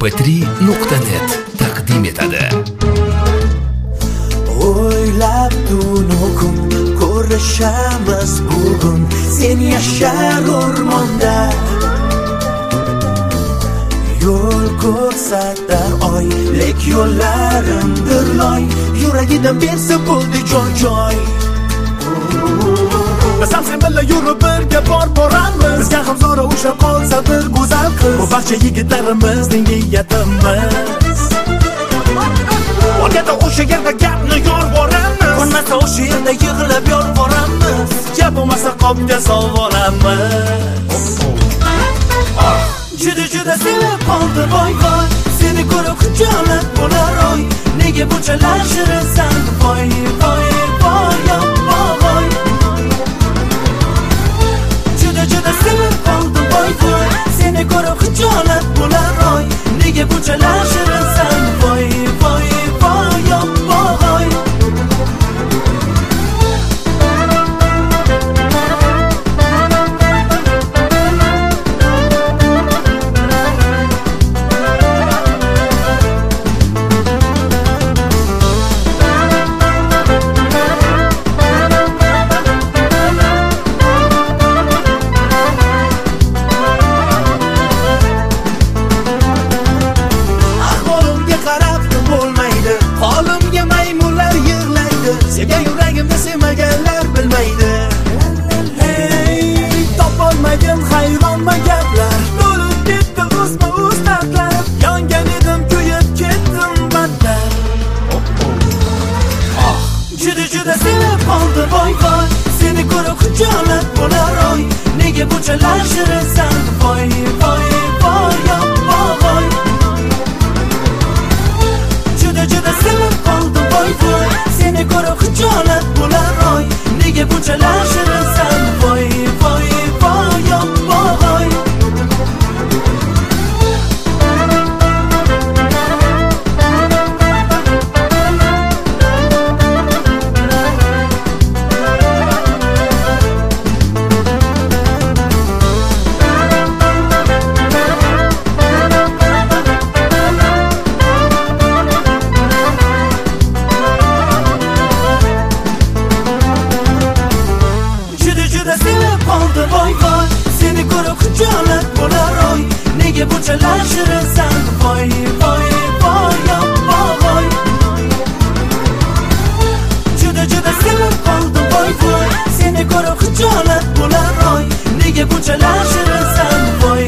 mp3.net taqdim etadi. O'ylab tunukum ko'rishamiz bugun, sen yashar o'rmonda. Yo'l ko'rsatar oy, lek yo'llarimdir loy, yuragidan bersa bo'ldi joy. Biz sen bilan yurib birga boramiz, bizga ham zo'ra ushlab qolsa bir go'zal qiz. Bu barcha yigitlarimizning niyatimiz. Orgada o'sha yerda gapni yorboramiz, ko'nmasa o'sha yerda yig'lab yorboramiz, gap bo'lmasa qopga solvoramiz. Juda sevib qoldi voy, seni ko'rib xijolat bo'lar oy, nega bunchalar shirinsan voy. Juda sevib qoldi voy, seni ko'rib xijolat bo'lar oy, nega bunchalar shirinsan voy. Holimga maymunlar yig'laydi, sevgan yuragimni sevmaganlar bilmaydi. Hey, topolmagin hayronma gaplar, bo'lib ketdi o'zma-o'z dardlar, yongan edim kuyib ketdim battar. Juda sevib qoldi voy, seni ko'rib xijolat bo'lar oy, nega bunchalar shirinsan voy. Juda sevib qoldi voy, seni ko'rib xijolat bo'lar oy, nega bunchalar shirinsan voy. Sevib qoldi voy, seni ko'rib xijolat bo'lar oy, nega bunchalar shirinsan voy. Juda sevib qoldi voy, seni ko'rib xijolat bo'lar oy, nega bunchalar shirinsan voy.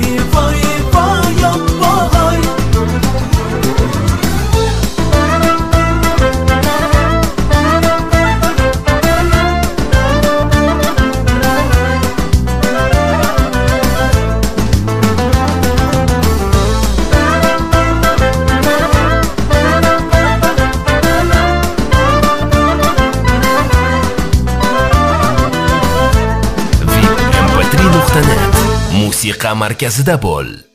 Musiqa markazida bo'l.